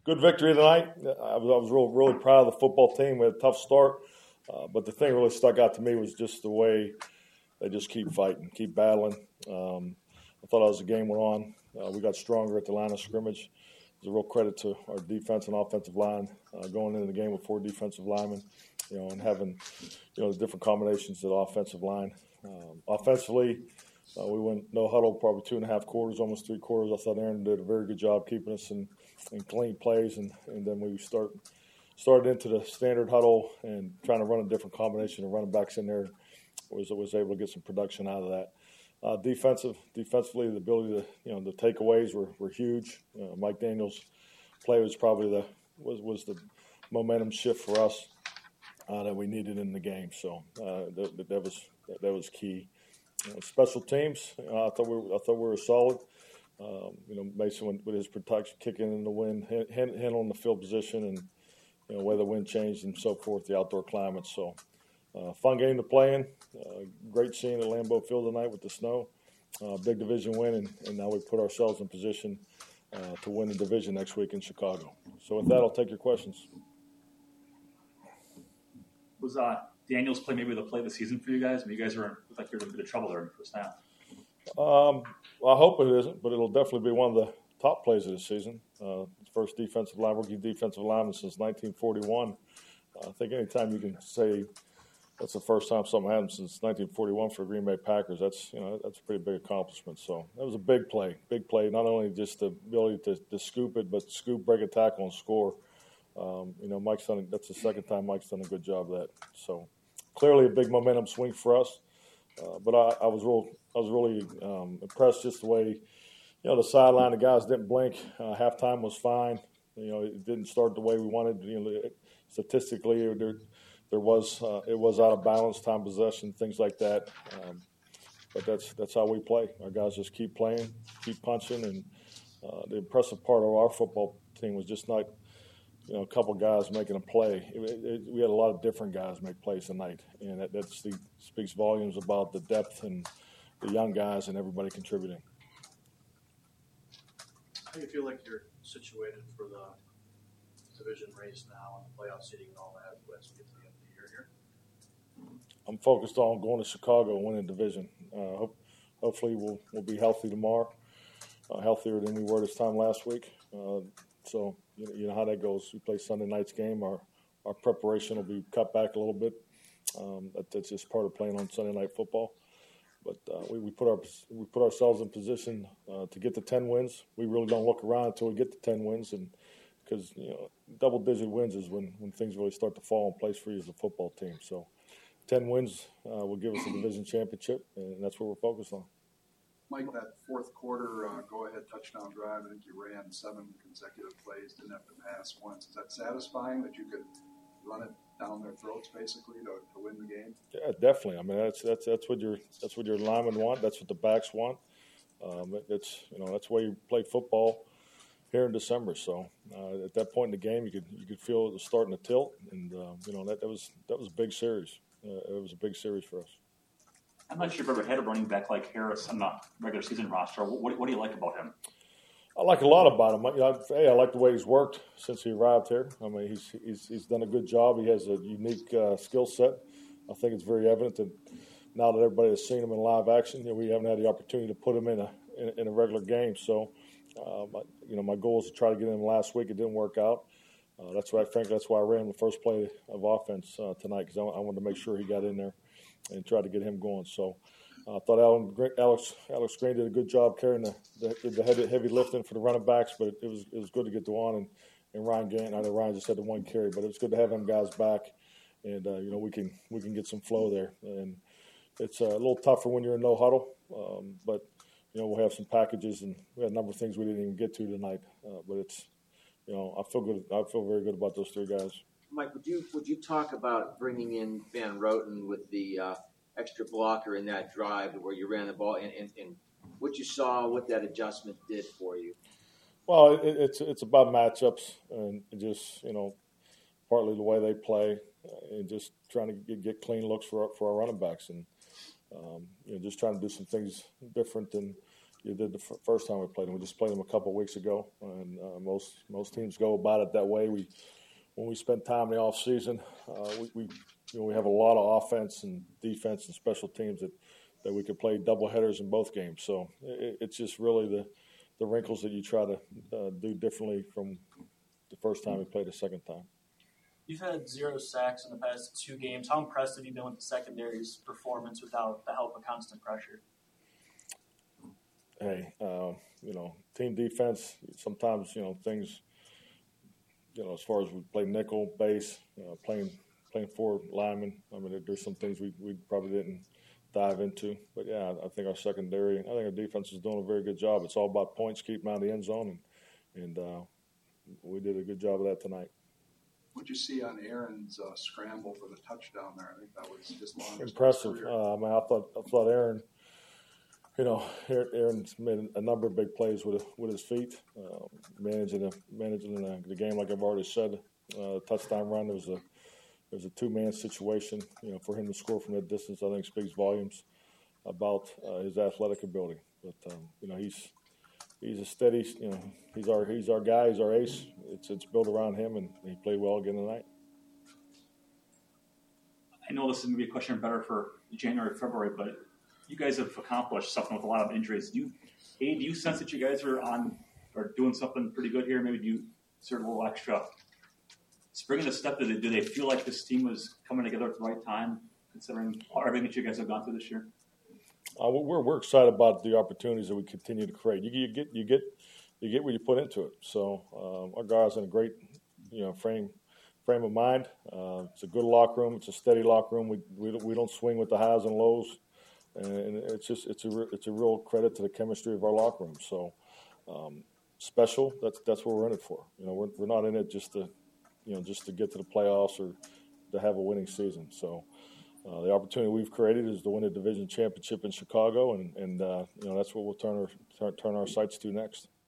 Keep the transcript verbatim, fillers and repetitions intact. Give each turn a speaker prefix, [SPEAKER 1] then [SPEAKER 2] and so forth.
[SPEAKER 1] good victory tonight. I was, I was real, really proud of the football team. We had a tough start, uh, but the thing that really stuck out to me was just the way they just keep fighting, keep battling. Um, I thought as the game went on, uh, we got stronger at the line of scrimmage. It's a real credit to our defense and offensive line uh, going into the game with four defensive linemen, you know, and having, you know, the different combinations of the offensive line. Um, offensively, uh, we went no huddle probably two and a half quarters, almost three quarters. I thought Aaron did a very good job keeping us in, in clean plays, and, and then we start started into the standard huddle and trying to run a different combination of running backs in there. Was was able to get some production out of that. Uh, defensive, defensively, the ability to, you know, the takeaways were, were huge. Uh, Mike Daniels' play was probably the was, was the momentum shift for us uh, that we needed in the game. So uh, that, that was that, that was key. Uh, special teams, uh, I thought we were, I thought we were solid. Um, you know, Mason with his protection, kicking in the wind, handling the field position, and you know where the wind changed and so forth, the outdoor climate. So. Uh, fun game to play in. Uh, great scene at Lambeau Field tonight with the snow. Uh, big division win, and, and now we put ourselves in position uh, to win the division next week in Chicago. So with that, I'll take your questions.
[SPEAKER 2] Was uh, Daniels' play maybe the play of the season for you guys? I mean, you guys were looked like you were in a bit of trouble there in the first half.
[SPEAKER 1] Um, well, I hope it isn't, but it'll definitely be one of the top plays of the season. Uh, first defensive line, rookie defensive lineman since nineteen forty-one. Uh, I think anytime you can say that's the first time something happened since nineteen forty-one for the Green Bay Packers. That's you know that's a pretty big accomplishment. So that was a big play, big play. Not only just the ability to, to scoop it, but scoop, break a tackle, and score. Um, you know, Mike's done. That's the second time Mike's done a good job of that. So clearly a big momentum swing for us. Uh, but I, I was real, I was really um, impressed just the way, you know, the sideline. The guys didn't blink. Uh, halftime was fine. You know, it didn't start the way we wanted. You know, statistically, there. There was uh, it was out of balance, time possession, things like that. Um, but that's that's how we play. Our guys just keep playing, keep punching, and uh, the impressive part of our football team was just not, you know, a couple guys making a play. It, it, we had a lot of different guys make plays tonight, and that, that speaks volumes about the depth and the young guys and everybody contributing.
[SPEAKER 3] How do you feel like you're situated for the division race now and the playoff seeding and all that as we get to the end of the year here?
[SPEAKER 1] I'm focused on going to Chicago and winning the division. Uh, hope, hopefully we'll we'll be healthy tomorrow, uh, healthier than we were this time last week. Uh, so you know, you know how that goes. We play Sunday night's game. Our our preparation will be cut back a little bit. Um, that, that's just part of playing on Sunday night football. But uh, we, we put our we put ourselves in position uh, to get to ten wins. We really don't look around until we get to ten wins, and because you know double-digit wins is when, when things really start to fall in place for you as a football team. So ten wins uh, will give us a division championship, and that's what we're focused on.
[SPEAKER 4] Mike, that fourth quarter uh, go-ahead touchdown drive, I think you ran seven consecutive plays, didn't have to pass once. Is that satisfying that you could run it down their throats basically to, to win the game?
[SPEAKER 1] Yeah, definitely. I mean, that's that's that's what your that's what your linemen want. That's what the backs want. Um, it, it's you know that's why you play football here in December. So uh, at that point in the game, you could you could feel it was starting to tilt, and uh, you know that, that was that was a big series. Uh, it was a big series for us.
[SPEAKER 2] I'm not sure if you've ever had a running back like Harris on the regular season roster. What, what do you like about him? I
[SPEAKER 1] like a lot about him. I, I, hey, I like the way he's worked since he arrived here. I mean, he's he's, he's done a good job. He has a unique uh, skill set. I think it's very evident that now that everybody has seen him in live action, you know, we haven't had the opportunity to put him in a in, in a regular game. So. Um, you know, my goal was to try to get him last week. It didn't work out. Uh, that's right, frankly, that's why I ran the first play of offense uh, tonight because I, I wanted to make sure he got in there and try to get him going. So uh, I thought Alan, Alex Alex Green did a good job carrying the, the, the heavy, heavy lifting for the running backs, but it was it was good to get Dewan and, and Ryan Gant. I know Ryan just had the one carry, but it was good to have them guys back, and uh, you know we can we can get some flow there. And it's uh, a little tougher when you're in no huddle, um, but. You know, we'll have some packages, and we had a number of things we didn't even get to tonight. Uh, but it's, you know, I feel good. I feel very good about those three guys.
[SPEAKER 5] Mike, would you would you talk about bringing in Van Roten with the uh, extra blocker in that drive where you ran the ball, and, and, and what you saw, what that adjustment did for you?
[SPEAKER 1] Well, it, it's it's about matchups and just you know, partly the way they play, and just trying to get, get clean looks for for our running backs and. Um, you know, just trying to do some things different than you did the f- first time we played them. We just played them a couple of weeks ago, and uh, most most teams go about it that way. We when we spend time in the off season, uh, we, we you know we have a lot of offense and defense and special teams that, that we could play double headers in both games. So it, it's just really the the wrinkles that you try to uh, do differently from the first time we played the second time.
[SPEAKER 6] You've had zero sacks in the past two games. How impressed have you been with the secondary's performance without the help of constant pressure?
[SPEAKER 1] Hey, uh, you know, team defense, sometimes, you know, things, you know, as far as we play nickel, base, uh, playing playing forward linemen, I mean, there's some things we, we probably didn't dive into. But, yeah, I think our secondary, I think our defense is doing a very good job. It's all about points, keep them out of the end zone, and, and uh, we did a good job of that tonight.
[SPEAKER 4] What did you see on Aaron's uh, scramble for the touchdown there? I think that was his longest.
[SPEAKER 1] Impressive. Uh, I mean, I thought I thought Aaron, you know, Aaron's made a number of big plays with with his feet, uh, managing the managing the, the game like I've already said. Uh, touchdown run. It was a it was a two man situation. You know, for him to score from that distance, I think speaks volumes about uh, his athletic ability. But um, you know, he's he's a steady. You know, he's our he's our guy. He's our ace. It's it's built around him, and he played well again tonight.
[SPEAKER 2] I know this is maybe a question better for January, February, but you guys have accomplished something with a lot of injuries. Do you, A, do you sense that you guys are on are doing something pretty good here? Maybe do you sort of a little extra spring in the step? Do they, do they feel like this team was coming together at the right time, considering everything that you guys have gone through this year?
[SPEAKER 1] Uh, we're we're excited about the opportunities that we continue to create. You, you get you get you get what you put into it. So um, our guys in a great you know frame frame of mind. Uh, it's a good locker room. It's a steady locker room. We we don't, we don't swing with the highs and lows, and it's just it's a it's a real credit to the chemistry of our locker room. So um, special. That's that's what we're in it for. You know, we're we're not in it just to you know just to get to the playoffs or to have a winning season. So. Uh, the opportunity we've created is to win a division championship in Chicago, and, and uh, you know that's what we'll turn our turn, turn our sights to next.